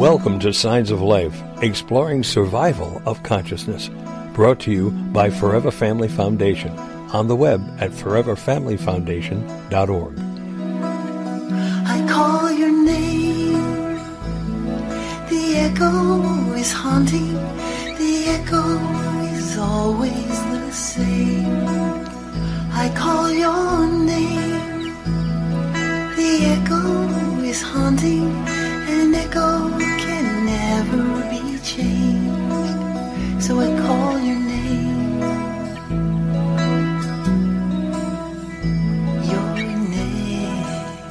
Welcome to Signs of Life, exploring survival of consciousness. Brought to you by Forever Family Foundation, on the web at foreverfamilyfoundation.org. I call your name, the echo is haunting, the echo is always the same. I call your name, the echo is haunting, an echo can never be changed, so I call your name, your name.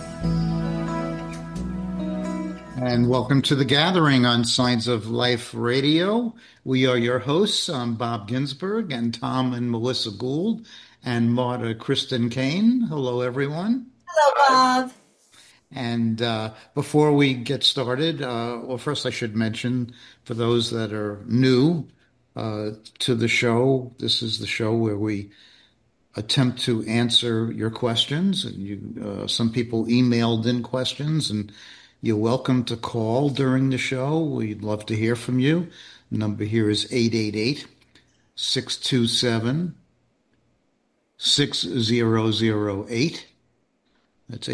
And welcome to The Gathering on Signs of Life Radio. We are your hosts. I'm Bob Ginsberg and Tom and Melissa Gould and Marta Kristen Kane. Hello, everyone. Hello, Bob. And before we get started, well, first I should mention, for those that are new to the show, this is the show where we attempt to answer your questions. And some people emailed in questions, and you're welcome to call during the show. We'd love to hear from you. The number here is 888-627-6008. That's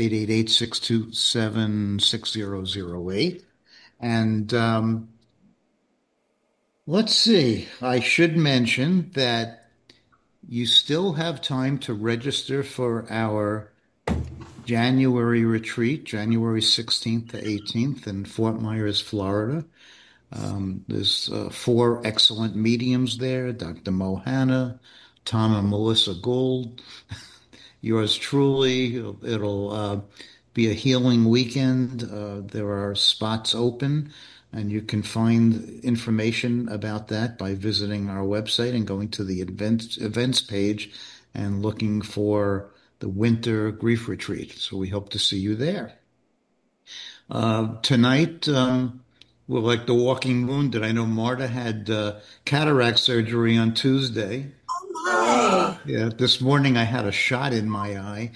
888-627-6008. And let's see. I should mention that you still have time to register for our January retreat, January 16th to 18th in Fort Myers, Florida. There's 4 excellent mediums there, Dr. Mohana, Tom and Melissa Gould, yours truly. It'll be a healing weekend. There are spots open, and you can find information about that by visiting our website and going to the events page and looking for the Winter Grief Retreat. So we hope to see you there. Tonight, we're like the walking wounded. I know Marta had cataract surgery on Tuesday. Oh, my. Yeah, this morning I had a shot in my eye.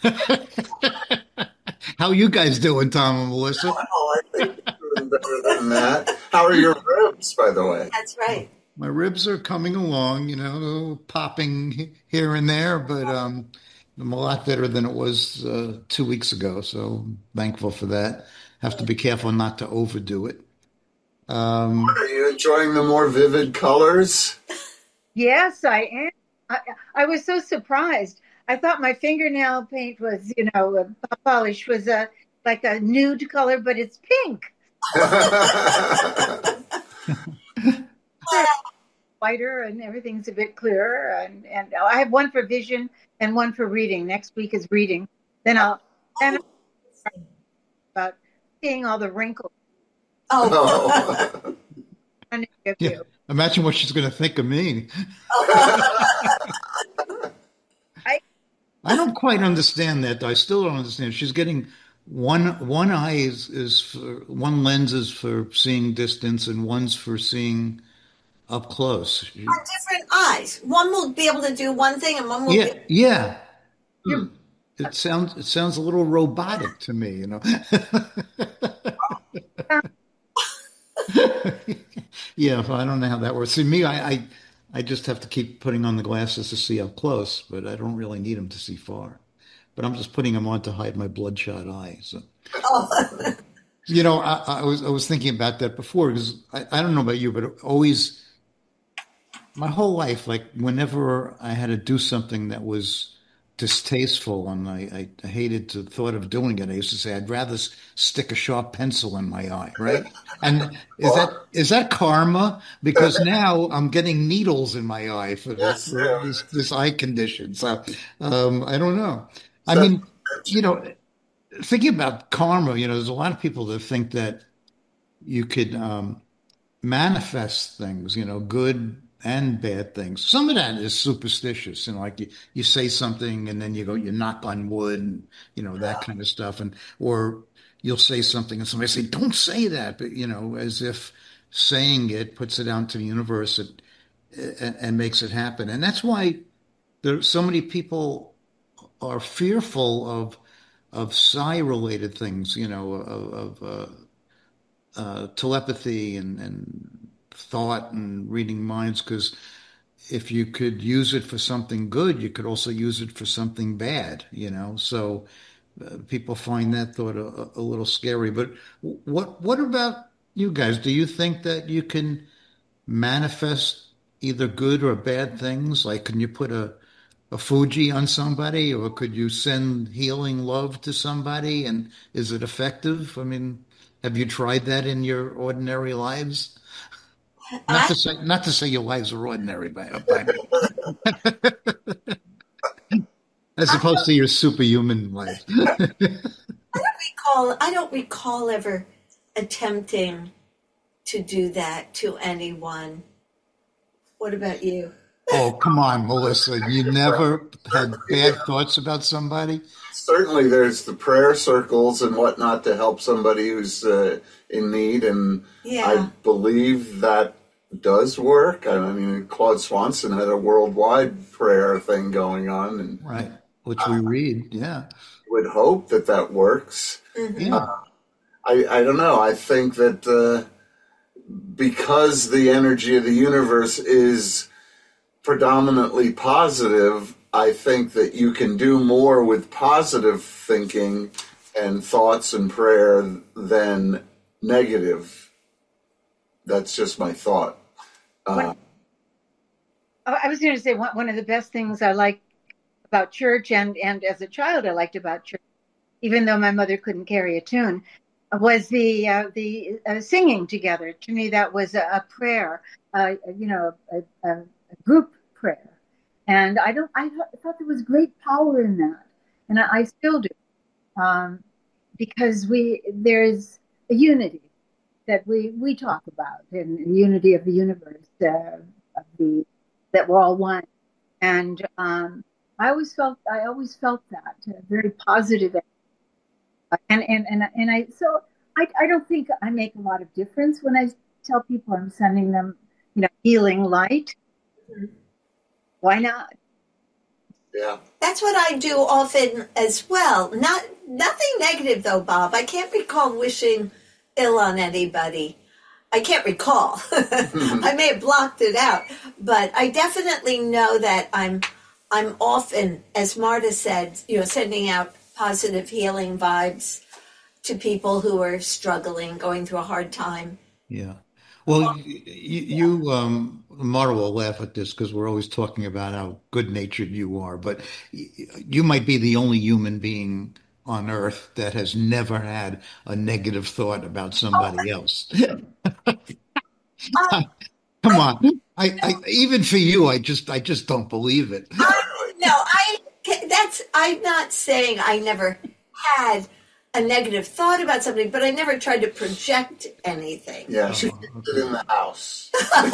How you guys doing, Tom and Melissa? Oh, I think you're doing better than that. How are your ribs, by the way? That's right. My ribs are coming along, popping here and there, but I'm a lot better than it was 2 weeks ago, so I'm thankful for that. Have to be careful not to overdo it. Are you enjoying the more vivid colors? Yes, I am. I was so surprised. I thought my fingernail paint was, polish was like a nude color, but it's pink. Whiter and everything's a bit clearer. And I have one for vision and one for reading. Next week is reading. Then I'll about seeing all the wrinkles. Oh. Yeah. Imagine what she's going to think of me. I don't quite understand that. I still don't understand. She's getting one eye is for, one lens is for seeing distance and one's for seeing up close. On different eyes. One will be able to do one thing and one will Yeah. It sounds a little robotic to me, Yeah, I don't know how that works. See, me, I just have to keep putting on the glasses to see up close, but I don't really need them to see far. But I'm just putting them on to hide my bloodshot eye. So, I was thinking about that before because I don't know about you, but always, my whole life, like whenever I had to do something that was distasteful and I hated the thought of doing it, I used to say I'd rather stick a sharp pencil in my eye, right? And is that karma? Because now I'm getting needles in my eye for this eye condition. So I don't know. I mean, thinking about karma, there's a lot of people that think that you could manifest things, good and bad things. Some of that is superstitious, like you say something and then you knock on wood, and, that kind of stuff, or you'll say something and somebody say, "Don't say that," but as if saying it puts it out to the universe and makes it happen. And that's why there's so many people are fearful of psi related things, telepathy and thought and reading minds, because if you could use it for something good, you could also use it for something bad, So people find that thought a little scary. But what about you guys? Do you think that you can manifest either good or bad things? Like, can you put a Fuji on somebody, or could you send healing love to somebody? And is it effective? I mean, have you tried that in your ordinary lives? I Not to say your lives are ordinary, as I opposed to your superhuman life. I don't recall ever attempting to do that to anyone. What about you? Oh, come on, Melissa. You never had bad thoughts about somebody? Certainly, there's the prayer circles and whatnot to help somebody who's in need, and Yeah. I believe that does work. I mean, Claude Swanson had a worldwide prayer thing going on, and Right. Which we read, yeah. would hope that that works. Yeah. I don't know. I think that because the energy of the universe is predominantly positive, I think that you can do more with positive thinking and thoughts and prayer than negative. That's just my thought. I was going to say one of the best things I like about church, and as a child I liked about church, even though my mother couldn't carry a tune, was the singing together. To me, that was a prayer, a group prayer, and I thought there was great power in that, and I still do, because there's a unity that we talk about, and the unity of the universe, that we're all one, and I always felt that very positive, and I don't think I make a lot of difference when I tell people I'm sending them, healing light. Why not? Yeah. That's what I do often as well. Nothing negative though, Bob. I can't recall wishing ill on anybody. I can't recall. I may have blocked it out, but I definitely know that I'm often, as Marta said, sending out positive healing vibes to people who are struggling, going through a hard time. Yeah. Well, Marta will laugh at this because we're always talking about how good-natured you are, but you might be the only human being on Earth that has never had a negative thought about somebody else. Come on. I even for you, I just don't believe it. I'm not saying I never had a negative thought about something, but I never tried to project anything. Yeah, she keeps it in the house.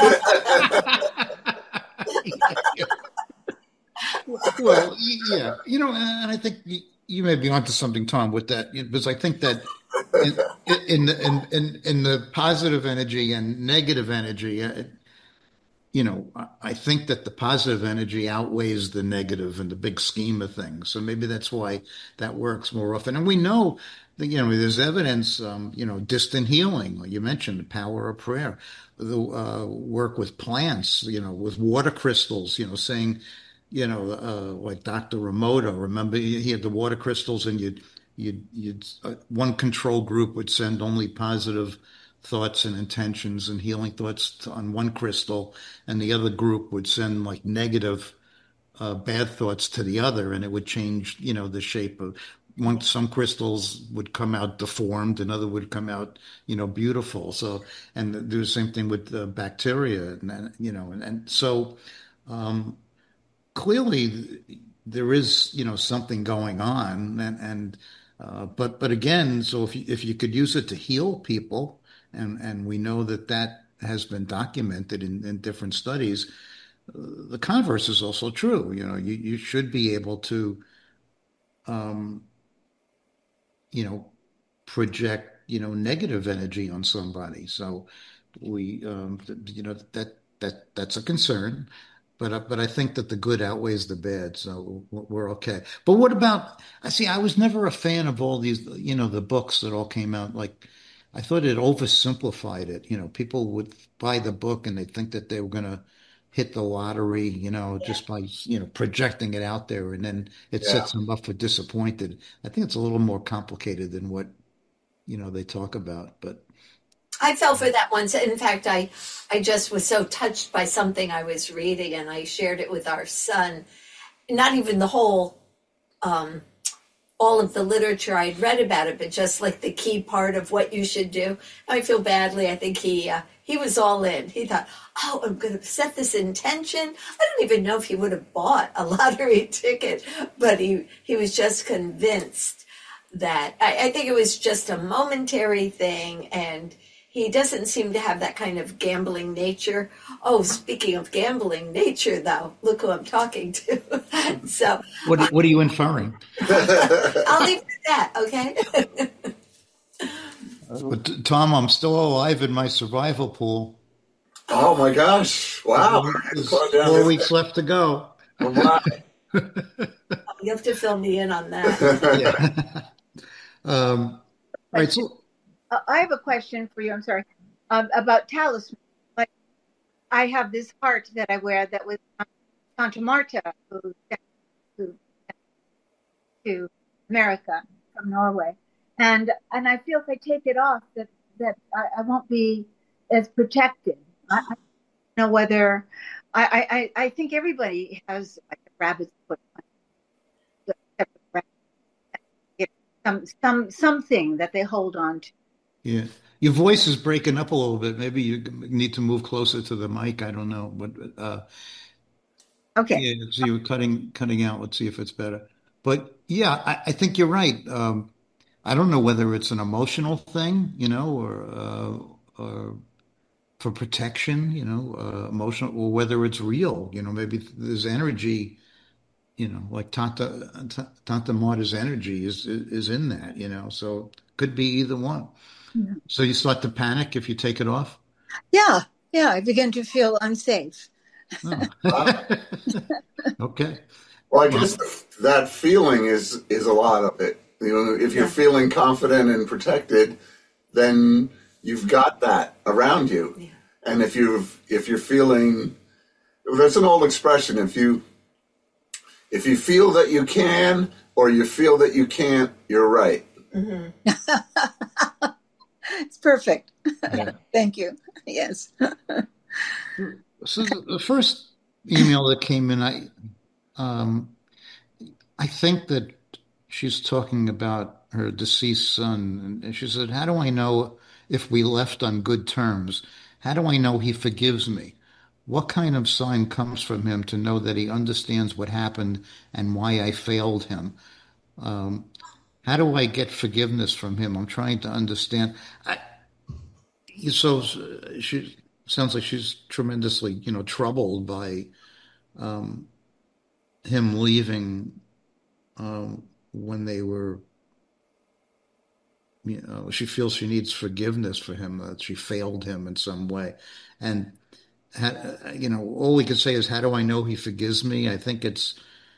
Well, yeah, and I think you may be onto something, Tom, with that, because I think that in the positive energy and negative energy, I think that the positive energy outweighs the negative in the big scheme of things. So maybe that's why that works more often. And we know that, there's evidence, distant healing. You mentioned the power of prayer, the work with plants, with water crystals, saying, like Dr. Ramoto, remember he had the water crystals, and one control group would send only positive thoughts and intentions and healing thoughts on one crystal, and the other group would send like negative, bad thoughts to the other, and it would change, the shape of some crystals would come out deformed, and other would come out, beautiful. So, and do the same thing with bacteria, and so clearly there is, something going on, but again, so if you could use it to heal people, and we know that has been documented in different studies, the converse is also true. You should be able to, project, negative energy on somebody. So we, that's a concern. But I think that the good outweighs the bad, so we're okay. But what about? I was never a fan of all these, the books that all came out. Like, I thought it oversimplified it. People would buy the book and they think that they were going to hit the lottery, just by, projecting it out there, and then it Yeah. sets them up for disappointed. I think it's a little more complicated than what, they talk about, but I fell for that once. In fact, I just was so touched by something I was reading, and I shared it with our son. Not even the whole, all of the literature I'd read about it, but just like the key part of what you should do. I feel badly. I think he was all in. He thought, oh, I'm going to set this intention. I don't even know if he would have bought a lottery ticket, but he was just convinced that I think it was just a momentary thing, and he doesn't seem to have that kind of gambling nature. Oh, speaking of gambling nature, though, look who I'm talking to. So what are you inferring? I'll leave it at that, okay? But Tom, I'm still alive in my survival pool. Oh my gosh! Wow. There's 4 weeks left to go. Wow. You have to fill me in on that. Yeah. All right. So, I have a question for you. I'm sorry about talisman. Like, I have this heart that I wear that was Santa Marta, who sent to America from Norway, and I feel if I take it off that I won't be as protected. I don't know whether I think everybody has like a rabbit's foot. Something that they hold on to. yeah, your voice is breaking up a little bit. Maybe you need to move closer to the mic. I don't know, but Okay. yeah. So you were cutting out. Let's see if it's better. But yeah, I think you're right. I don't know whether it's an emotional thing, or for protection, emotional, or whether it's real. Maybe there's energy. Like Tanta Marta's energy is in that. So could be either one. Yeah. So you start to panic if you take it off? Yeah. I begin to feel unsafe. Oh. Okay. Well, I guess that feeling is a lot of it. If you're feeling confident and protected, then you've got that around you. Yeah. And if you're feeling, there's an old expression: if you feel that you can, or you feel that you can't, you're right. Mm-hmm. It's perfect. Yeah. Thank you. Yes. So the first email that came in, I think that she's talking about her deceased son, and she said, "How do I know if we left on good terms? How do I know he forgives me? What kind of sign comes from him to know that he understands what happened and why I failed him? How do I get forgiveness from him? I'm trying to understand." So she sounds like she's tremendously, troubled by him leaving when they were. She feels she needs forgiveness for him, that she failed him in some way, and all we can say is, how do I know he forgives me? I think it's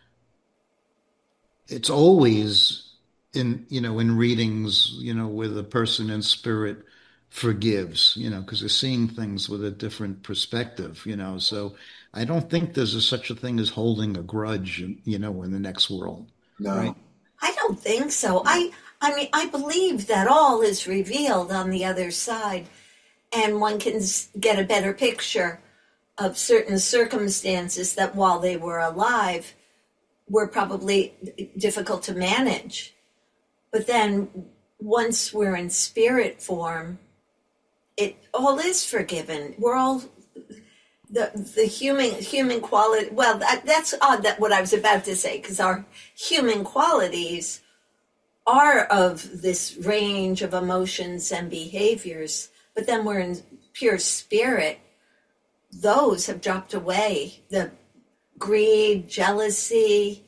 always in readings, where the person in spirit forgives, because they're seeing things with a different perspective, so I don't think there's such a thing as holding a grudge, in the next world. No. Right? I don't think so. I mean, I believe that all is revealed on the other side, and one can get a better picture of certain circumstances that while they were alive were probably difficult to manage. But then once we're in spirit form, it all is forgiven. We're all the human quality. Well, that's odd, that what I was about to say, because our human qualities are of this range of emotions and behaviors, but then we're in pure spirit. Those have dropped away. The greed, jealousy,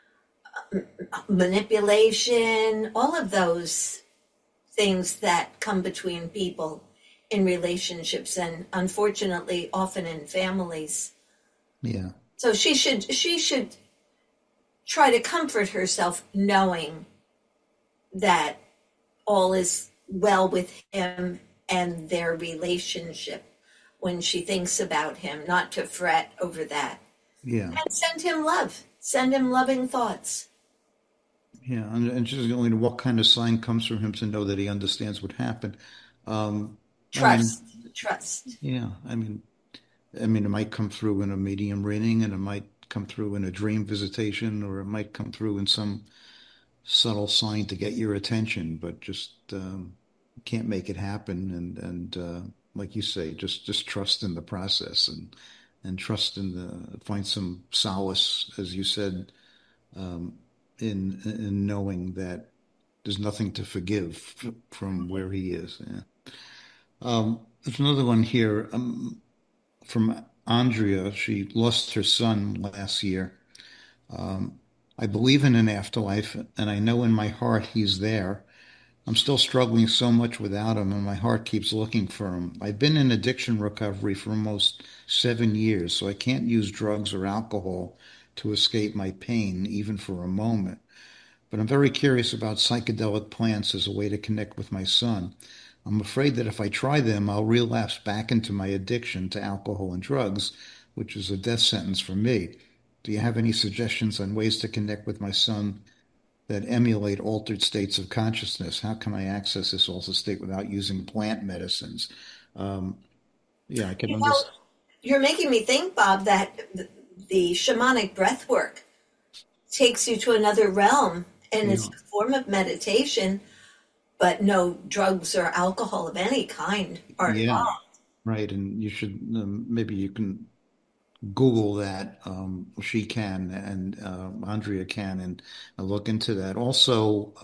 manipulation, all of those things that come between people in relationships, and unfortunately often in families. Yeah. So she should try to comfort herself knowing that all is well with him and their relationship when she thinks about him, not to fret over that. Yeah. And send him love. Send him loving thoughts. Yeah. And just going to what kind of sign comes from him to know that he understands what happened. I mean, Trust. Trust. yeah. I mean, it might come through in a medium reading, and it might come through in a dream visitation, or it might come through in some subtle sign to get your attention, but just can't make it happen. And like you say, just trust in the process, and trust in find some solace, as you said, in knowing that there's nothing to forgive from where he is. Yeah. There's another one here from Andrea. She lost her son last year. I believe in an afterlife, and I know in my heart he's there. I'm still struggling so much without him, and my heart keeps looking for him. I've been in addiction recovery for almost 7 years, so I can't use drugs or alcohol to escape my pain, even for a moment. But I'm very curious about psychedelic plants as a way to connect with my son. I'm afraid that if I try them, I'll relapse back into my addiction to alcohol and drugs, which is a death sentence for me. Do you have any suggestions on ways to connect with my son that emulate altered states of consciousness? How can I access this altered state without using plant medicines? Yeah, I can understand. You're making me think, Bob, that the shamanic breath work takes you to another realm, and it's a form of meditation, but no drugs or alcohol of any kind are involved. Right. And you should, maybe you can Google that. She can, and Andrea can, and look into that. Also,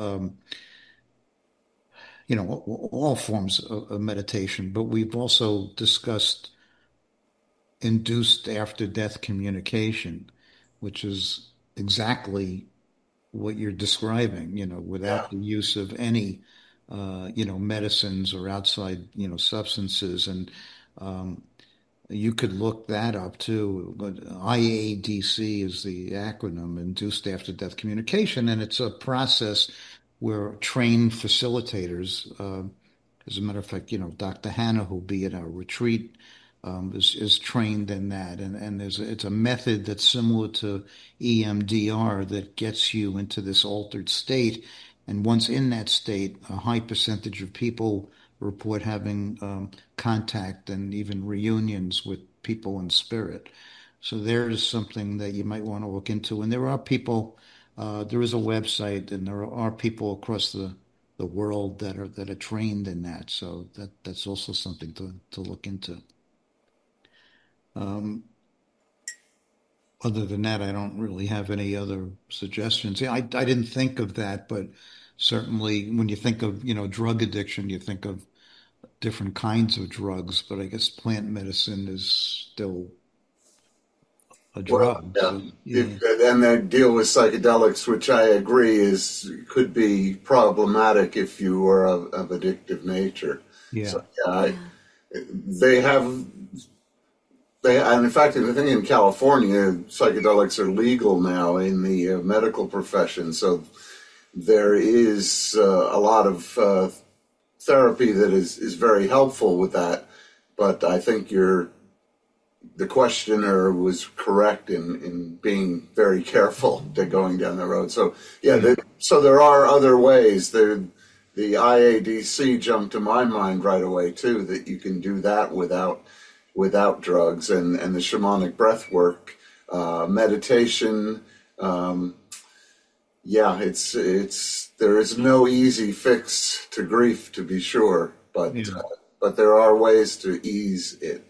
all forms of meditation, but we've also discussed induced after death communication, which is exactly what you're describing, without the use of any, medicines or outside, substances. And you could look that up too. But IADC is the acronym, Induced After Death Communication, and it's a process where trained facilitators, as a matter of fact, Dr. Hannah, who'll be at our retreat, is trained in that, and it's a method that's similar to EMDR that gets you into this altered state. And once in that state, a high percentage of people report having contact and even reunions with people in spirit. So there is something that you might want to look into. And there are people. There is a website, and there are people across the world that are trained in that. So that's also something to look into. Other than that, I don't really have any other suggestions. Yeah, I didn't think of that, but certainly when you think of, drug addiction, you think of different kinds of drugs, but I guess plant medicine is still a drug. Well, yeah. And they deal with psychedelics, which I agree could be problematic if you were of addictive nature. Yeah. So, and in fact, I think in California, psychedelics are legal now in the medical profession. So there is a lot of therapy that is very helpful with that. But I think the questioner was correct in being very careful to going down the road. So so there are other ways. The IADC jumped to my mind right away too, that you can do that without drugs, and the shamanic breath work, meditation. There is no easy fix to grief, to be sure, but there are ways to ease it.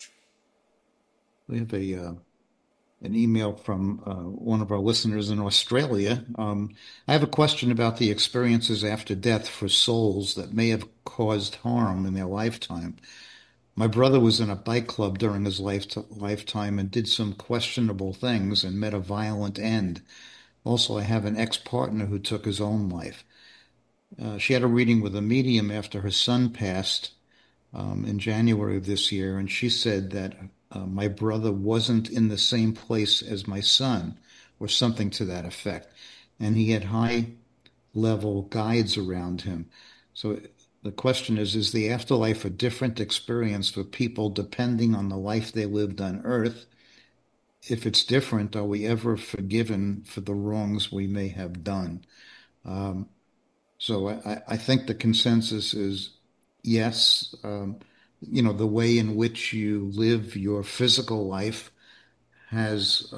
We have an email from one of our listeners in Australia. I have a question about the experiences after death for souls that may have caused harm in their lifetime. My brother was in a bike club during his lifetime and did some questionable things and met a violent end. Also, I have an ex-partner who took his own life. She had a reading with a medium after her son passed in January of this year, and she said that my brother wasn't in the same place as my son, or something to that effect, and he had high-level guides around him. So the question is the afterlife a different experience for people depending on the life they lived on Earth? If it's different, are we ever forgiven for the wrongs we may have done? So I think the consensus is yes. The way in which you live your physical life has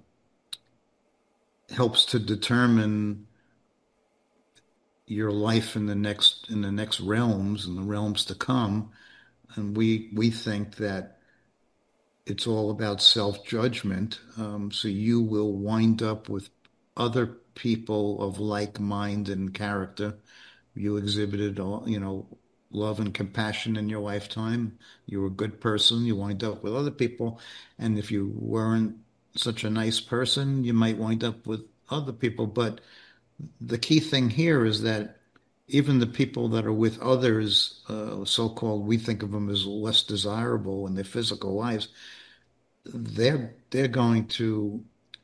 helps to determine your life in the next realms and the realms to come. And we think that it's all about self-judgment. So you will wind up with other people of like mind and character. You exhibited love and compassion in your lifetime. You were a good person. You wind up with other people. And if you weren't such a nice person, you might wind up with other people. But the key thing here is that even the people that are with others, so-called, we think of them as less desirable in their physical lives, they're going to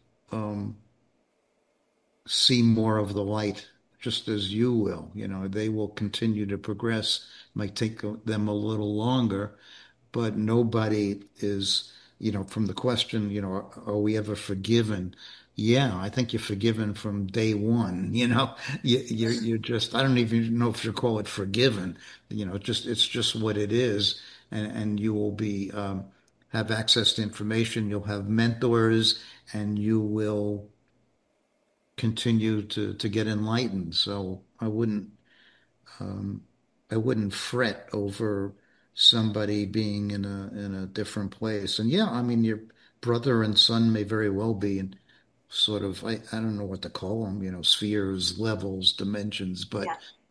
see more of the light, just as you will. They will continue to progress. It might take them a little longer, but nobody is, from the question, are we ever forgiven? Yeah, I think you're forgiven from day one. You're just, I don't even know if you call it forgiven. It's just what it is, and you will be have access to information. You'll have mentors, and you will continue to get enlightened. So I wouldn't fret over somebody being in a different place. And yeah, I mean, your brother and son may very well be in sort of, I don't know what to call them, spheres, levels, dimensions, but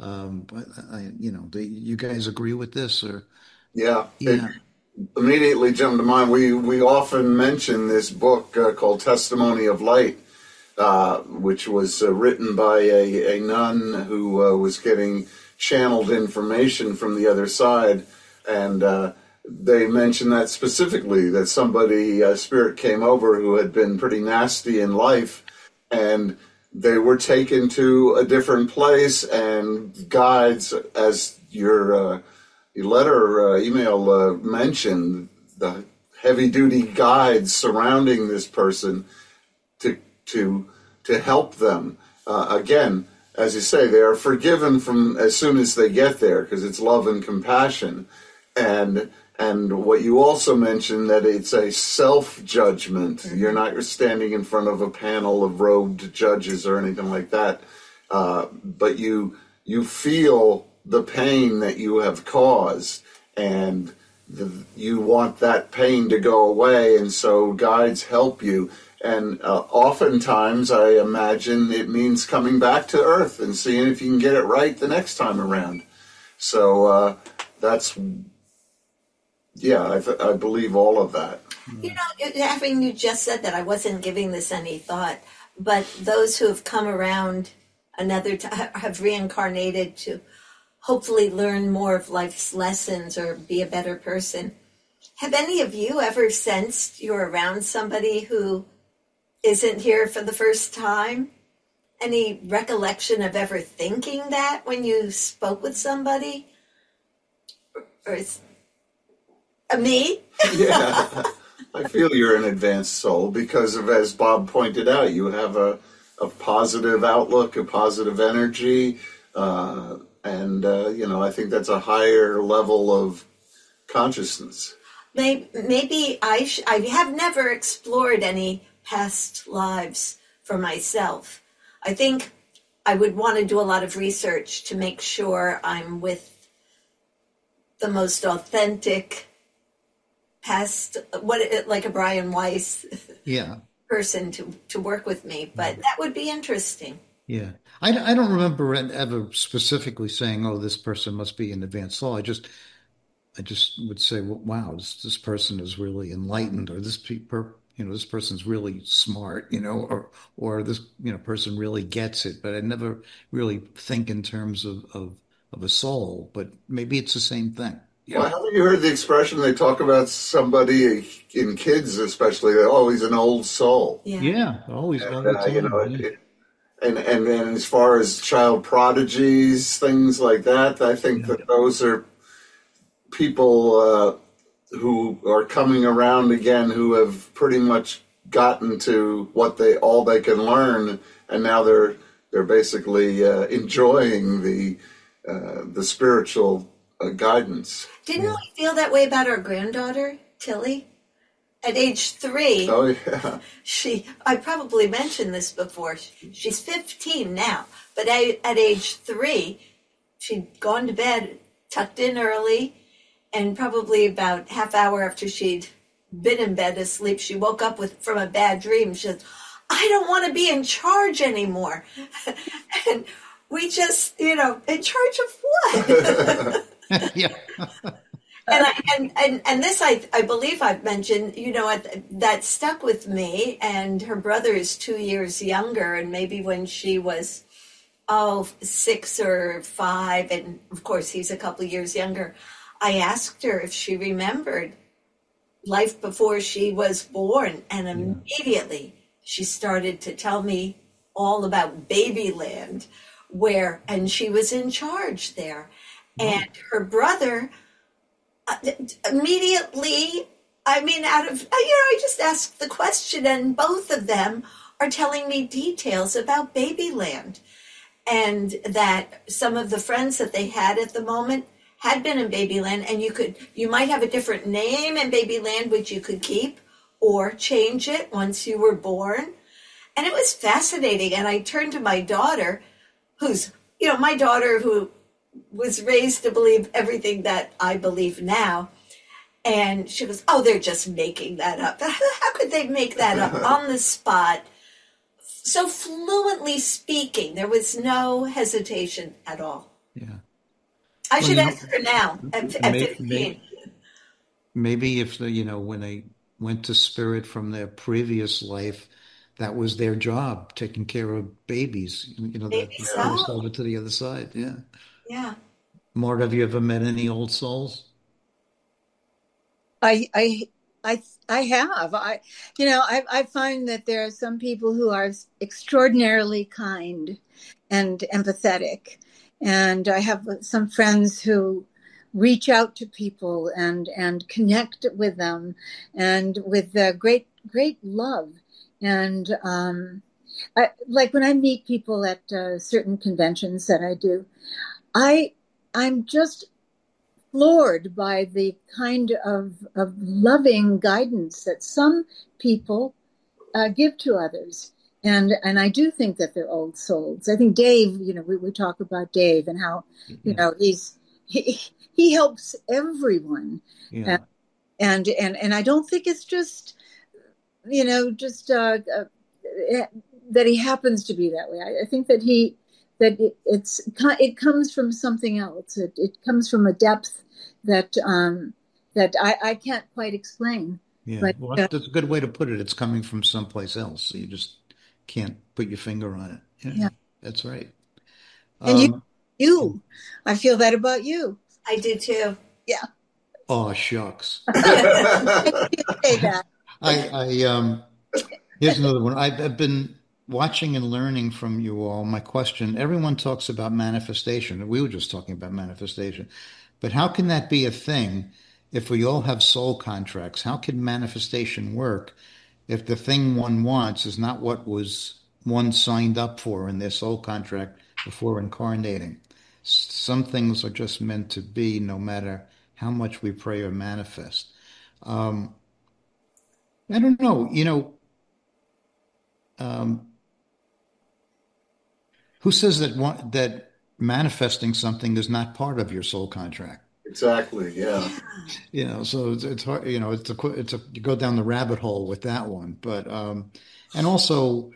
you guys agree with this? Or Yeah. It immediately jumped to mind. We often mention this book called Testimony of Light, which was written by a nun who was getting channeled information from the other side. And they mentioned that specifically, that somebody, spirit came over who had been pretty nasty in life, and they were taken to a different place, and guides, as your email mentioned, the heavy-duty guides surrounding this person to help them. Again, as you say, they are forgiven from as soon as they get there, because it's love and compassion. And what you also mentioned, that it's a self-judgment. Mm-hmm. You're standing in front of a panel of robed judges or anything like that, but you feel the pain that you have caused, and you want that pain to go away, and so guides help you. And oftentimes, I imagine it means coming back to Earth and seeing if you can get it right the next time around. So that's... Yeah, I believe all of that. Having you just said that, I wasn't giving this any thought, but those who have come around another time have reincarnated to hopefully learn more of life's lessons or be a better person. Have any of you ever sensed you're around somebody who isn't here for the first time? Any recollection of ever thinking that when you spoke with somebody? Or is me? Yeah, I feel you're an advanced soul because of, as Bob pointed out, you have a positive outlook, a positive energy, and I think that's a higher level of consciousness. Maybe I have never explored any past lives for myself. I think I would want to do a lot of research to make sure I'm with the most authentic past, like a Brian Weiss person to work with me, but that would be interesting. Yeah. I don't remember ever specifically saying, oh, this person must be an advanced soul. I just would say, well, wow, this person is really enlightened, or this this person's really smart, or this, person really gets it. But I never really think in terms of a soul, but maybe it's the same thing. Yeah. Well, haven't you heard the expression they talk about somebody in kids, especially, that, oh, he's an old soul? Yeah, always. And as far as child prodigies, things like that, I think that those are people who are coming around again, who have pretty much gotten to what all they can learn, and now they're basically enjoying the spiritual guidance. Didn't we feel that way about our granddaughter, Tilly? At age 3, Oh yeah, I probably mentioned this before, she's 15 now, but at age 3, she'd gone to bed, tucked in early, and probably about half hour after she'd been in bed asleep, she woke up from a bad dream. She said, I don't want to be in charge anymore. And we just, in charge of what? Yeah. And this I believe I've mentioned, that stuck with me. And her brother is 2 years younger, and maybe when she was 6 or 5, and of course he's a couple of years younger, I asked her if she remembered life before she was born, and immediately she started to tell me all about Babyland, and she was in charge there. And her brother immediately, I just asked the question, and both of them are telling me details about Babyland, and that some of the friends that they had at the moment had been in Babyland, and you might have a different name in Babyland, which you could keep or change it once you were born. And it was fascinating. And I turned to my daughter, my daughter who was raised to believe everything that I believe now. And she goes, oh, they're just making that up. How could they make that up on the spot? So fluently speaking, there was no hesitation at all. Yeah. I should ask her now at 15. Maybe if when they went to spirit from their previous life, that was their job, taking care of babies. That crossed over to the other side. Yeah. Yeah. Mark, have you ever met any old souls? I have. I find that there are some people who are extraordinarily kind and empathetic. And I have some friends who reach out to people and connect with them, and with great love. And like when I meet people at certain conventions that I do, I'm just floored by the kind of loving guidance that some people give to others. And I do think that they're old souls. I think Dave, we talk about Dave and how, he helps everyone. Yeah. And I don't think it's just, that he happens to be that way. I think that it comes from something else. It comes from a depth that I can't quite explain. Yeah, but, well, that's a good way to put it. It's coming from someplace else. So you just can't put your finger on it. Yeah. That's right. And you, I feel that about you. I do too. Yeah. Oh, shucks. I say that. Here's another one. I've been watching and learning from you all. My question, everyone talks about manifestation. We were just talking about manifestation. But how can that be a thing if we all have soul contracts? How can manifestation work if the thing one wants is not what was one signed up for in their soul contract before incarnating? Some things are just meant to be, no matter how much we pray or manifest. I don't know. Who says that manifesting something is not part of your soul contract? Exactly. Yeah. So it's hard. You go down the rabbit hole with that one. But and also,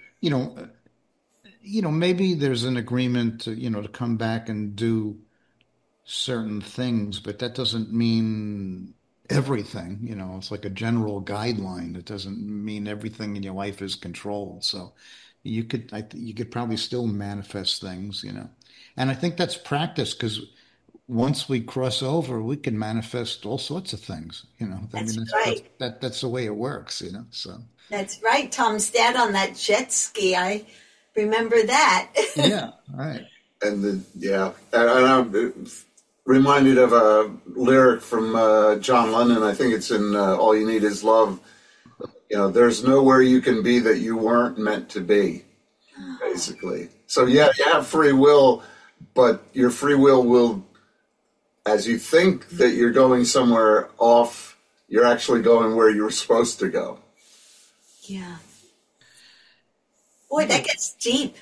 maybe there's an agreement to come back and do certain things, but that doesn't mean everything. It's like a general guideline. It doesn't mean everything in your life is controlled. So you could probably still manifest things, and I think that's practice, because once we cross over, we can manifest all sorts of things, That's right. That's the way it works, so. That's right. Tom's dad on that jet ski. I remember that. Yeah, right. And I'm reminded of a lyric from John Lennon. I think it's in All You Need Is Love. There's nowhere you can be that you weren't meant to be, basically. So yeah, you have free will, but your free will, as you think that you're going somewhere off, you're actually going where you were supposed to go. Yeah. Boy, that gets deep.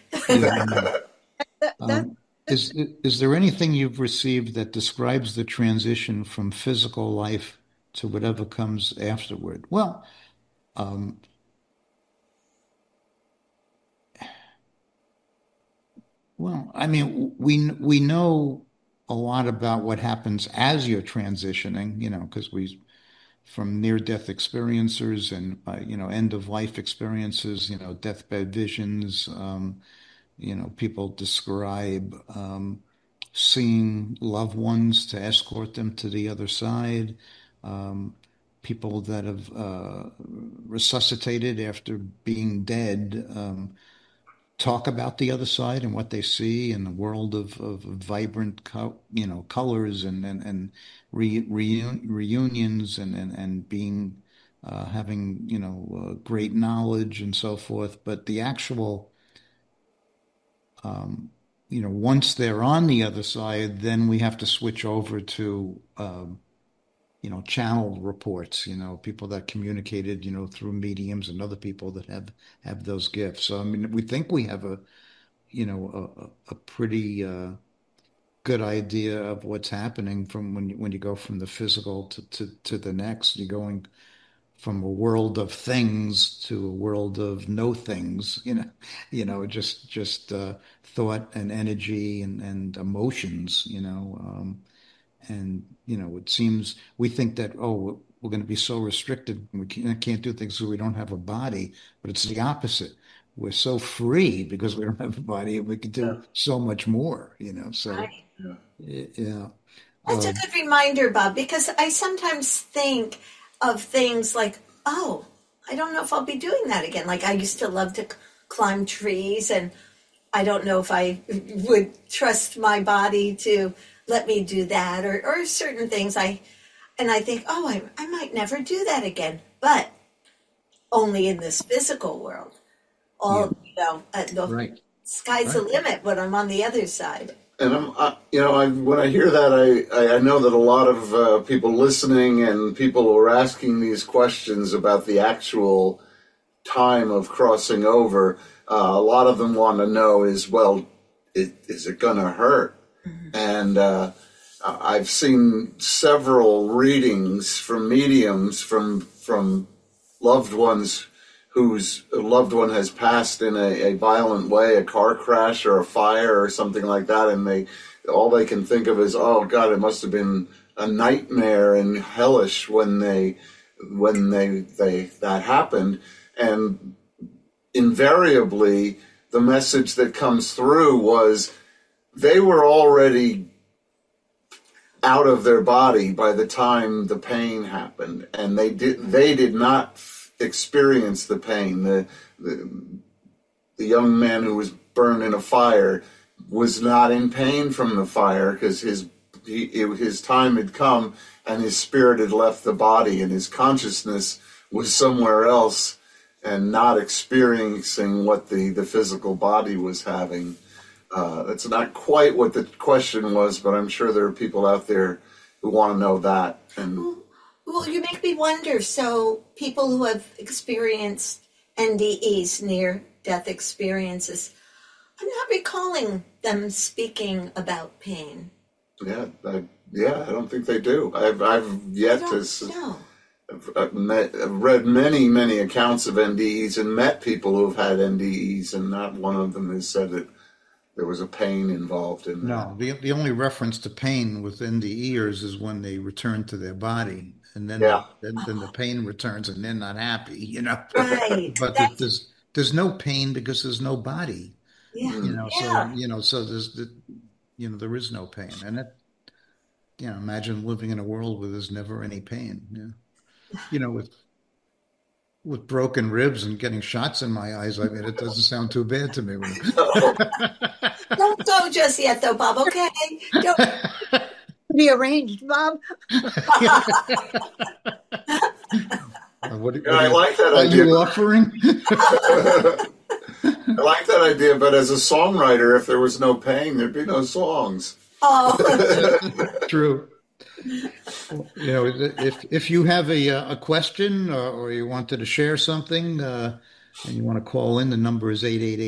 Is there anything you've received that describes the transition from physical life to whatever comes afterward? Well, I mean, we know a lot about what happens as you're transitioning, because from near-death experiencers and end-of-life experiences, deathbed visions. People describe seeing loved ones to escort them to the other side. People that have resuscitated after being dead talk about the other side and what they see in the world of vibrant, colors and reunions and being having great knowledge and so forth. But the actual once they're on the other side, then we have to switch over to, channel reports, people that communicated, through mediums and other people that have those gifts. So, I mean, we think we have a pretty good idea of what's happening from when you go from the physical to the next. You're going from a world of things to a world of no things, just thought and energy and emotions, and it seems we think that, oh, we're going to be so restricted, we can't do things because we don't have a body, but it's the opposite. We're so free because we don't have a body, and we can do so much more, so Right. yeah. That's a good reminder, Bob, because I sometimes think of things like, oh, I don't know if I'll be doing that again. Like I used to love to climb trees, and I don't know if I would trust my body to let me do that, or certain things. I think, oh, I might never do that again, but only in this physical world. The Right. sky's the limit when I'm on the other side. And when I hear that, I know that a lot of people listening and people who are asking these questions about the actual time of crossing over, a lot of them want to know is, well, is it going to hurt? Mm-hmm. And I've seen several readings from mediums from loved ones whose loved one has passed in a violent way, a car crash or a fire or something like that, and all they can think of is, oh God, it must have been a nightmare and hellish when that happened. And invariably, the message that comes through was they were already out of their body by the time the pain happened, and they did not experience the pain. The young man who was burned in a fire was not in pain from the fire because his time had come and his spirit had left the body and his consciousness was somewhere else and not experiencing what the physical body was having. That's not quite what the question was, but I'm sure there are people out there who want to know that. And well, you make me wonder. So people who have experienced NDEs, near-death experiences, I'm not recalling them speaking about pain. Yeah, I don't think they do. I've yet to. I've read many accounts of NDEs and met people who have had NDEs, and not one of them has said that there was a pain involved in that. No, the only reference to pain with NDEers is when they return to their body, and then then the pain returns, and they're not happy, Right. But there's no pain because there's no body. Yeah. So there's there is no pain, and it, imagine living in a world where there's never any pain. Yeah. with broken ribs and getting shots in my eyes, I mean, it doesn't sound too bad to me. Oh, Don't go just yet, though, Bob. Okay, don't. Be arranged, Bob. What I like that are idea. you offering? I like that idea, but as a songwriter, if there was no pain, there'd be no songs. Oh, True. If you have a question or you wanted to share something and you want to call in, the number is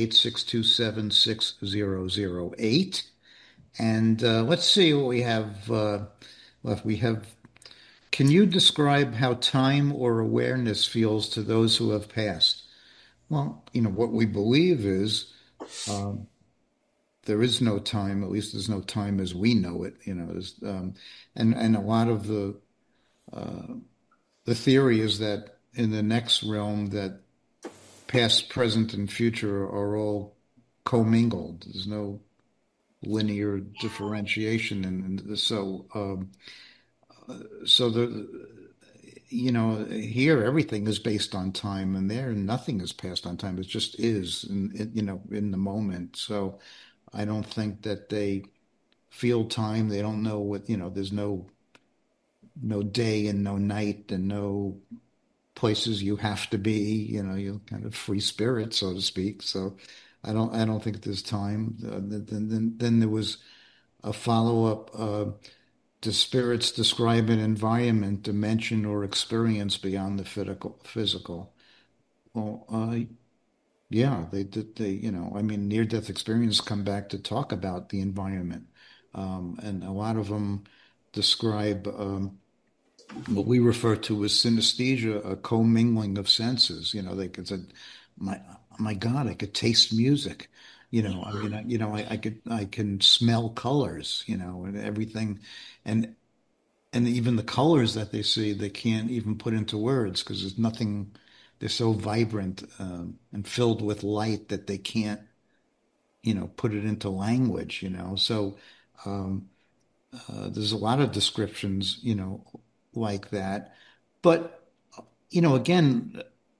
888-627-6008. And let's see what we have left. We have, can you describe how time or awareness feels to those who have passed? Well, what we believe is um, there is no time, at least there's no time as we know it, and a lot of uh, the theory is that in the next realm that past, present, and future are all commingled. There's no linear differentiation, and so here everything is based on time, and there nothing is passed on time. It just is, in the moment. So I don't think that they feel time. They don't know what, there's no day and no night and no places you have to be. You're kind of free spirit, so to speak. So I don't think there's time. Then there was a follow-up. Do spirits describe an environment, dimension, or experience beyond the physical? Well, yeah, they did. I mean, near-death experiences come back to talk about the environment, and a lot of them describe what we refer to as synesthesia, a commingling of senses. They could say, my God, I could taste music. I mean, I can smell colors. And everything, and even the colors that they see, they can't even put into words because there's nothing. They're so vibrant and filled with light that they can't, put it into language. So um, there's a lot of descriptions, like that. But again,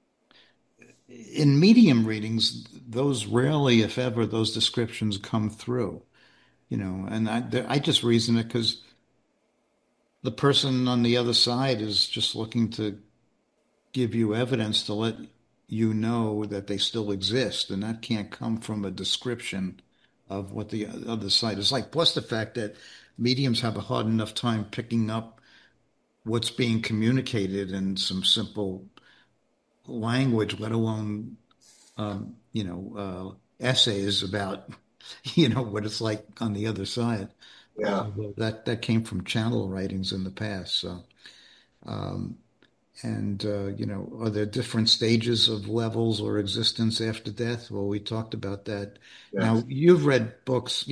in medium readings, those rarely, if ever, those descriptions come through. And I just reason it because the person on the other side is just looking to give you evidence to let you know that they still exist, and that can't come from a description of what the other side is like. Plus the fact that mediums have a hard enough time picking up what's being communicated in some simple language, let alone essays about what it's like on the other side. Yeah. That came from channel writings in the past. So, are there different stages of levels or existence after death? Well, we talked about that. Yes. Now, you've read books,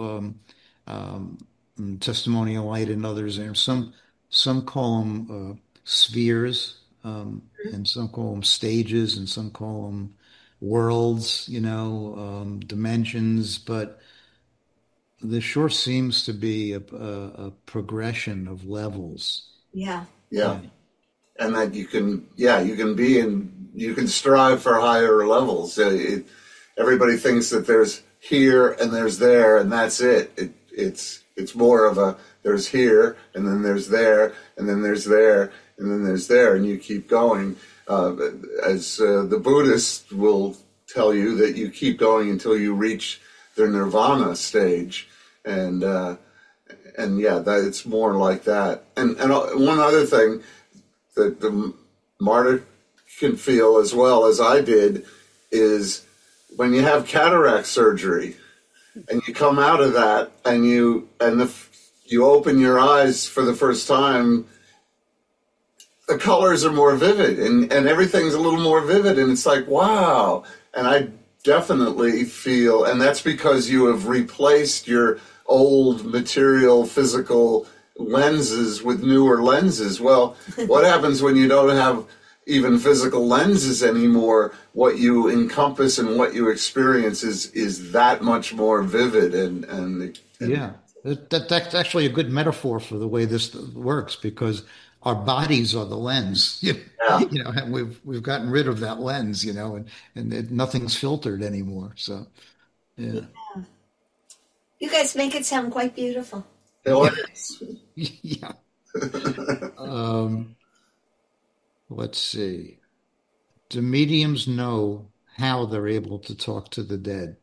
Testimonial Light and others, and some call them spheres, and some call them stages, and some call them worlds, dimensions, but there sure seems to be a progression of levels. yeah. Yeah. And that you can be you can strive for higher levels. Everybody thinks that there's here and there's there and that's it. It's more of a there's here and then there's there and then there's there and then there's there, and you keep going. As the Buddhists will tell you that you keep going until you reach their nirvana stage, and that it's more like that. And one other thing that the martyr can feel as well as I did is when you have cataract surgery and you come out of that and you open your eyes for the first time, the colors are more vivid and everything's a little more vivid, and it's like, wow. And I definitely feel, and that's because you have replaced your old material physical lenses with newer lenses. Well, what happens when you don't have even physical lenses anymore? What you encompass and what you experience is that much more vivid and yeah. That's actually a good metaphor for the way this works, because our bodies are the lens, Yeah. and we've gotten rid of that lens, and nothing's filtered anymore. So, yeah, You guys make it sound quite beautiful. It yeah, is. yeah. Um, let's see. Do mediums know how they're able to talk to the dead?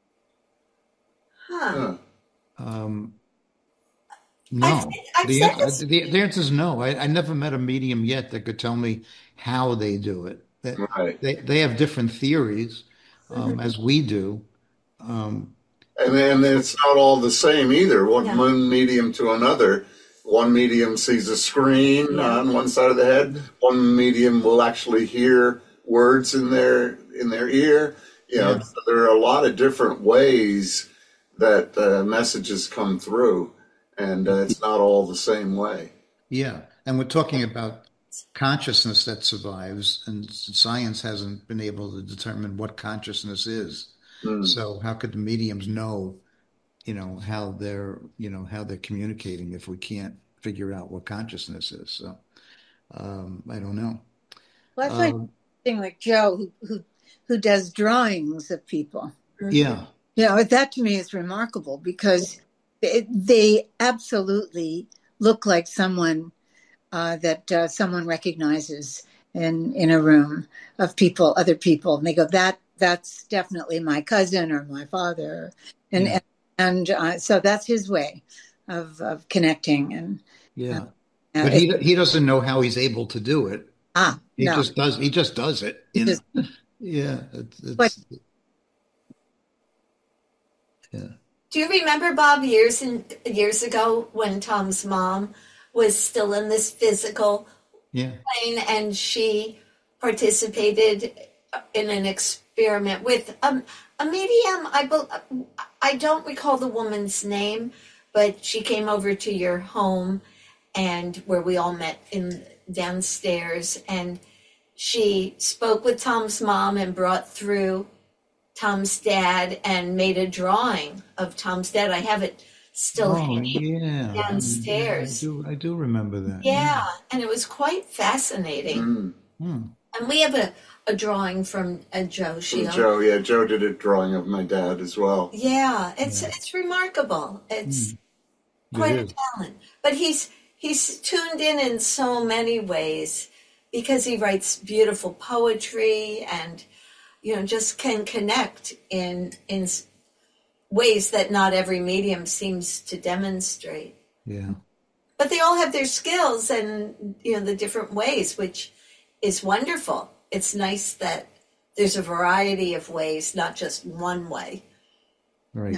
Huh. Huh. Um, I've, no. I've The, said this. the answer is no. I never met a medium yet that could tell me how they do it. Right. They have different theories, Mhm. as we do. Um, And it's not all the same either. Yeah. One medium to another. One medium sees a screen Yeah. on one side of the head. One medium will actually hear words in their ear. Yeah. So there are a lot of different ways that messages come through, and it's not all the same way. yeah. And we're talking about consciousness that survives, and science hasn't been able to determine what consciousness is. Mm. So how could the mediums know, how they're communicating if we can't figure out what consciousness is? So I don't know. Well, I find Um, something like Joe who does drawings of people. yeah, That to me is remarkable because they absolutely look like someone that someone recognizes in a room of people, other people, and they go, that's definitely my cousin or my father, and yeah, so that's his way of connecting, and yeah. But it's he doesn't know how he's able to do it. He no, just does. He just does it. just Yeah. but Yeah. Do you remember, Bob, years and years ago when Tom's mom was still in this physical Yeah. plane and she participated in an experiment with a medium? I don't recall the woman's name, but she came over to your home and where we all met in downstairs, and she spoke with Tom's mom and brought through Tom's dad and made a drawing of Tom's dad. I have it still Oh, hanging yeah. Yeah, I downstairs. do. I do remember that. Yeah. Yeah, and it was quite fascinating. Mm. Hmm. And we have a drawing from Joe Shield. Joe, yeah, Joe did a drawing of my dad as well. Yeah, it's Yeah. it's remarkable. It's It quite a is. talent. But he's tuned in so many ways because he writes beautiful poetry and just can connect in ways that not every medium seems to demonstrate. Yeah. But they all have their skills and the different ways, which is wonderful. It's nice that there's a variety of ways, not just one way. Right.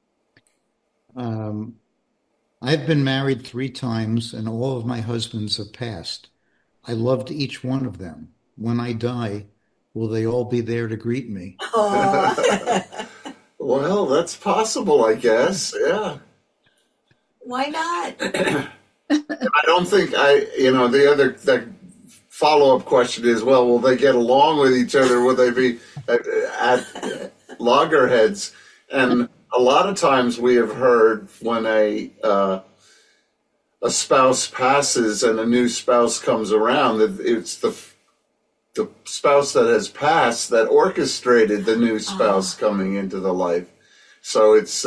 I've been married 3 times, and all of my husbands have passed. I loved each one of them. When I die, will they all be there to greet me? Oh, Well, that's possible, I guess. Yeah. why not? I don't think the follow-up question is, well, will they get along with each other? Will they be at loggerheads? And a lot of times we have heard when a spouse passes and a new spouse comes around, that it's the spouse that has passed that orchestrated the new spouse coming into the life. So it's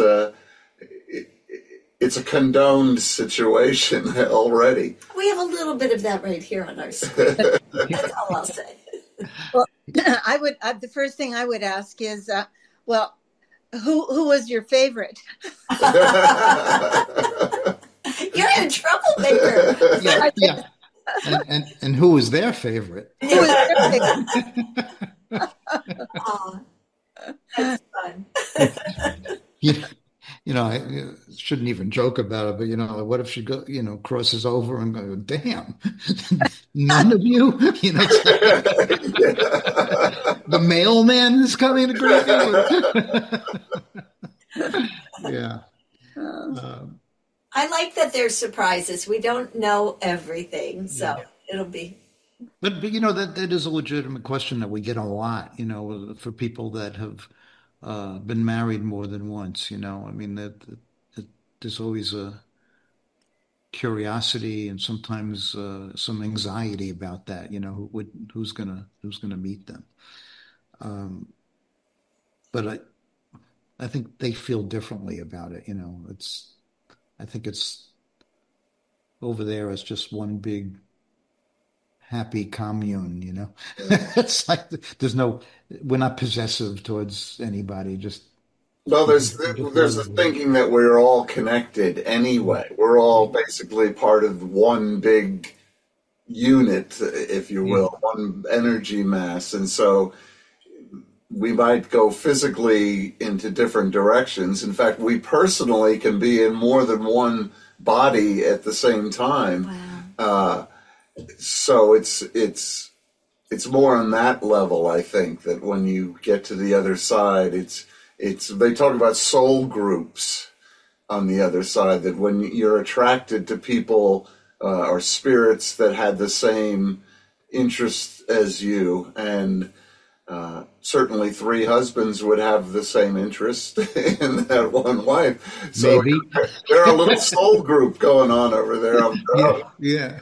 a condoned situation already. We have a little bit of that right here on our screen. That's all I'll say. well, I would the first thing I would ask is, well, who was your favorite? You're in trouble, Baker. Yeah, yeah. And who was their favorite? Who was your favorite? Oh, that's fun. I shouldn't even joke about it, but what if she crosses over and go, damn, none of you, the mailman is coming to greet me. Yeah. I like that there's surprises. We don't know everything, so it'll be. But that is a legitimate question that we get a lot, for people that have been married more than once, I mean, that there's always curiosity and sometimes some anxiety about that. Who's gonna meet them. But I think they feel differently about it. I think it's over there as just one big happy commune. It's like we're not possessive towards anybody. Well, there's the thinking that we're all connected anyway. We're all basically part of one big unit, if you will, one energy mass. And so we might go physically into different directions. In fact, we personally can be in more than one body at the same time. Wow. So it's more on that level, I think, that when you get to the other side, they talk about soul groups on the other side, that when you're attracted to people or spirits that had the same interests as you, and certainly three husbands would have the same interest in that one wife. So Maybe. They're a little soul group going on over there. Yeah.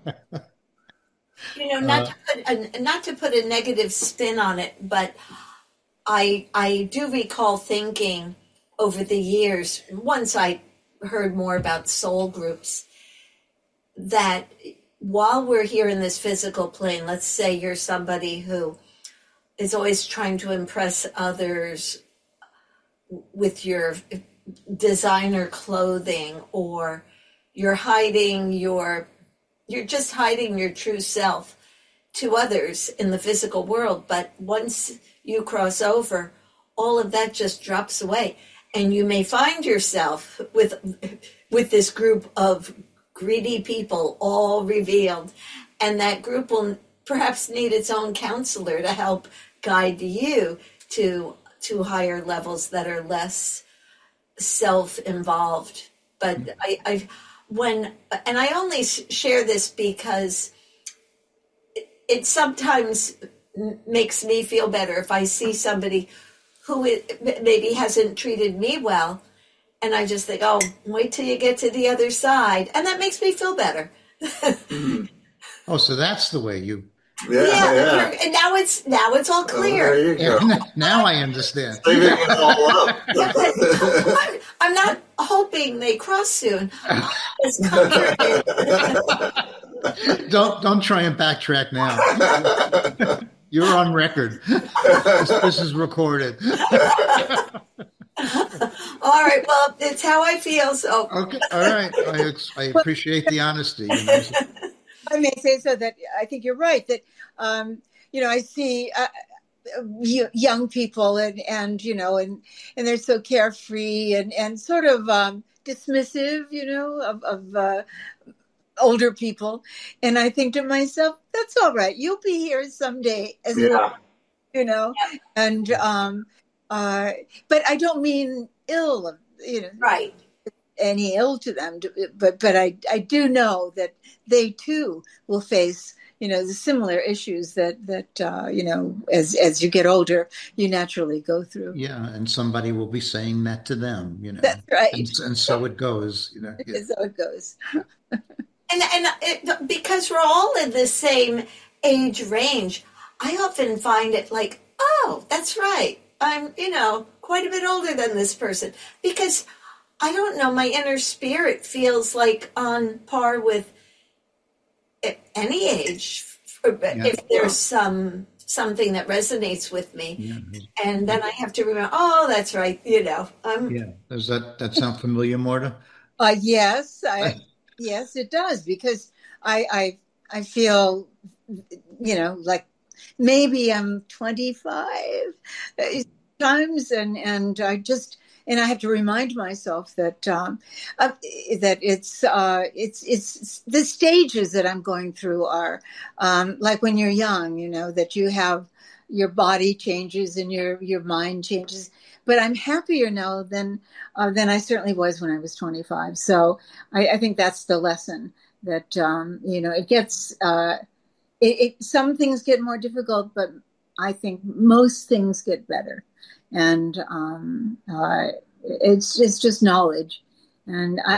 Not to put a negative spin on it, but I do recall thinking over the years, once I heard more about soul groups, that while we're here in this physical plane, let's say you're somebody who is always trying to impress others with your designer clothing, or you're just hiding your true self to others in the physical world. But once you cross over, all of that just drops away. And you may find yourself with this group of greedy people all revealed. And that group will perhaps need its own counselor to help guide you to higher levels that are less self-involved. But I only share this because it sometimes makes me feel better if I see somebody who maybe hasn't treated me well, and I just think, oh, wait till you get to the other side, and that makes me feel better. Oh, so that's the way you. Yeah. And now it's all clear. There you go. Now I understand. Saving it all up. I'm not hoping they cross soon. Don't try and backtrack now. You're on record. This is recorded. All right. Well, it's how I feel. So okay. All right. I appreciate the honesty. I may say so that I think you're right that I see young people and they're so carefree and sort of dismissive, of older people, and I think to myself, that's all right. You'll be here someday as well, and but I don't mean ill, right. Any ill to them, but I do know that they too will face the similar issues that as you get older you naturally go through. Yeah, and somebody will be saying that to them. That's right, and so it goes. Yeah. So it goes. And because we're all in the same age range, I often find it like, oh, that's right. I'm quite a bit older than this person, because I don't know, my inner spirit feels like on par with any age, if there's something that resonates with me. Yeah. And then I have to remember, oh, that's right, Yeah. Does that sound familiar, Morta? Yes, yes, it does, because I feel, like maybe I'm 25 times, and I have to remind myself that that it's the stages that I'm going through are like when you're young, that you have your body changes and your mind changes. But I'm happier now than I certainly was when I was 25. So I think that's the lesson, that it gets some things get more difficult, but I think most things get better. And it's just knowledge, and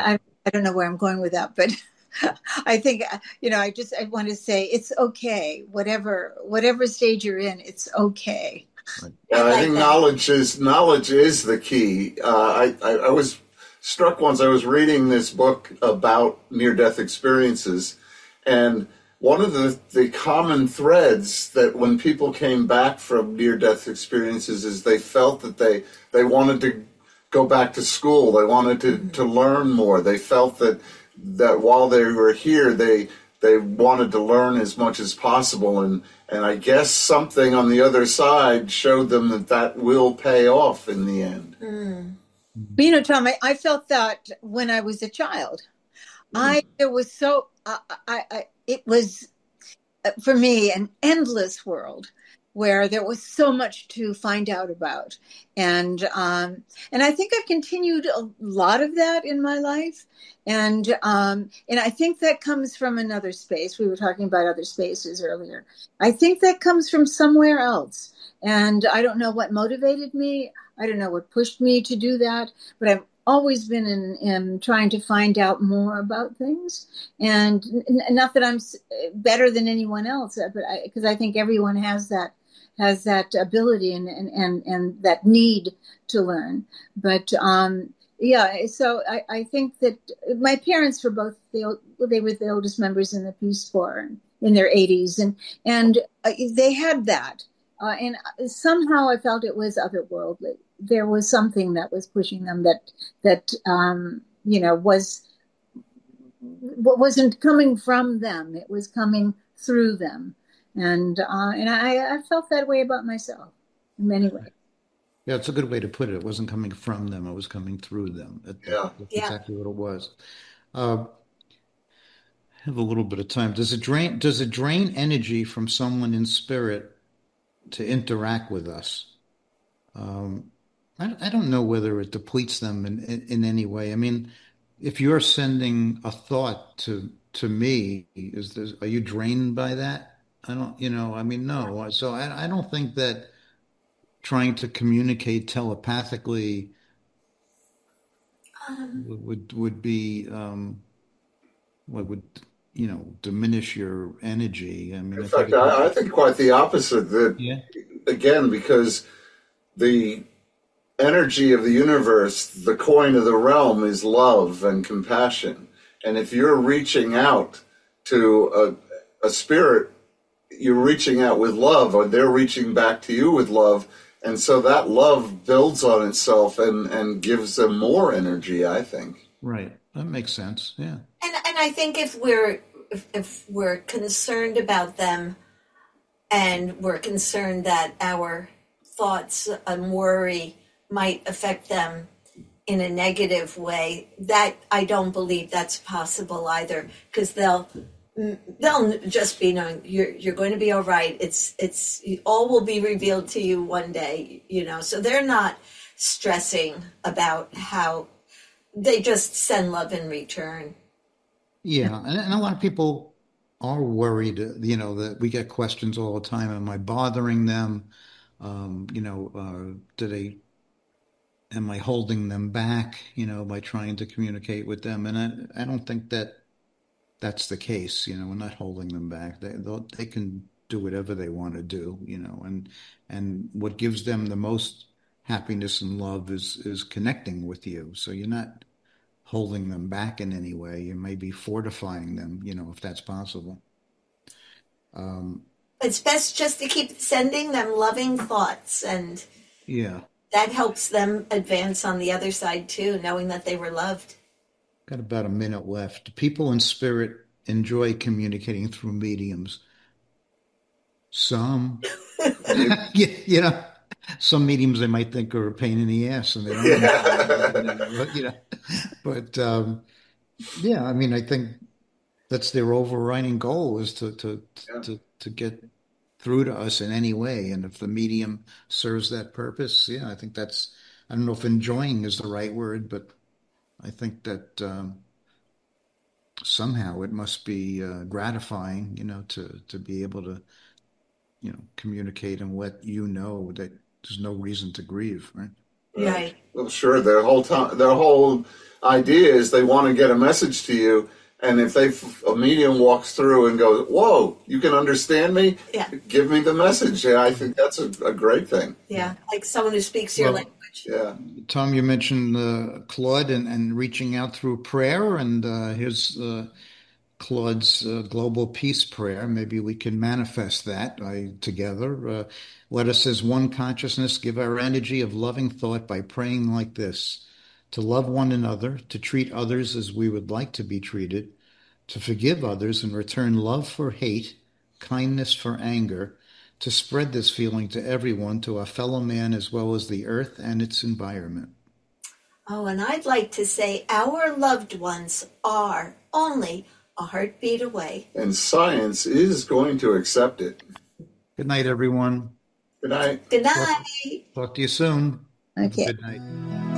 I don't know where I'm going with that, but I think, I want to say it's okay. Whatever stage you're in, it's okay. Right. I Yeah, I like think that. knowledge is the key. I was struck once. I was reading this book about near death experiences, and one of the common threads that when people came back from near death experiences is they felt that they wanted to go back to school. They wanted to learn more. They felt that while they were here, they wanted to learn as much as possible, and I guess something on the other side showed them that will pay off in the end. But Tom, I felt that when I was a child. It was so, it was for me an endless world where there was so much to find out about, and I think I've continued a lot of that in my life, and I think that comes from another space. We were talking about other spaces earlier. I think that comes from somewhere else, and I don't know what motivated me. I don't know what pushed me to do that, but I've always been in trying to find out more about things, and not that I'm better than anyone else, but because I think everyone has that ability and that need to learn. But yeah, so I think that my parents were both they were the oldest members in the Peace Corps in their 80s, and they had that. And somehow I felt it was otherworldly. There was something that was pushing them that wasn't coming from them. It was coming through them, and I felt that way about myself in many ways. Yeah, it's a good way to put it. It wasn't coming from them; it was coming through them. Yeah. That's Yeah. exactly what it was. Uh, have a little bit of time. Does it drain energy from someone in spirit to interact with us? Um, I don't know whether it depletes them in any way. I mean, if you're sending a thought to me, are you drained by that? I don't, I mean, no. So I don't think that trying to communicate telepathically would be what would diminish your energy. I mean, In I think fact, I think quite the opposite. That yeah, again, because the energy of the universe, the coin of the realm, is love and compassion. And if you're reaching out to a spirit, you're reaching out with love, or they're reaching back to you with love. And so that love builds on itself and gives them more energy, I think. right. That makes sense. Yeah. And I think if we're concerned about them and we're concerned that our thoughts and worry might affect them in a negative way, that I don't believe that's possible either, because they'll just be knowing you're going to be all right. It's all will be revealed to you one day, so they're not stressing about how they just send love in return. Yeah, and a lot of people are worried, that we get questions all the time. Am I bothering them? Am I holding them back, by trying to communicate with them? And I don't think that that's the case. We're not holding them back. They can do whatever they want to do, and what gives them the most happiness and love is connecting with you. So you're not holding them back in any way. You may be fortifying them, if that's possible. It's best just to keep sending them loving thoughts, and Yeah. that helps them advance on the other side too, knowing that they were loved. Got about a minute left. People in spirit enjoy communicating through mediums. Some, some mediums they might think are a pain in the ass, and they don't. Yeah, I mean, I think that's their overriding goal is to get through to us in any way, and if the medium serves that purpose, yeah, I think that's. I don't know if enjoying is the right word, but I think that somehow it must be gratifying, to be able to, communicate and let you know that there's no reason to grieve, right? Right. Well, sure. Their whole idea is they want to get a message to you, and if a medium walks through and goes, "Whoa, you can understand me? Yeah. Give me the message." Yeah, I think that's a great thing. Yeah, like someone who speaks your language. Yeah. Tom, you mentioned Claude and reaching out through prayer, and here's Claude's global peace prayer. Maybe we can manifest that together. Let us, as one consciousness, give our energy of loving thought by praying like this: to love one another, to treat others as we would like to be treated, to forgive others and return love for hate, kindness for anger, to spread this feeling to everyone, to our fellow man as well as the earth and its environment. Oh, and I'd like to say our loved ones are only a heartbeat away. And science is going to accept it. Good night, everyone. Good night. Good night. Talk to you soon. Okay. Good night.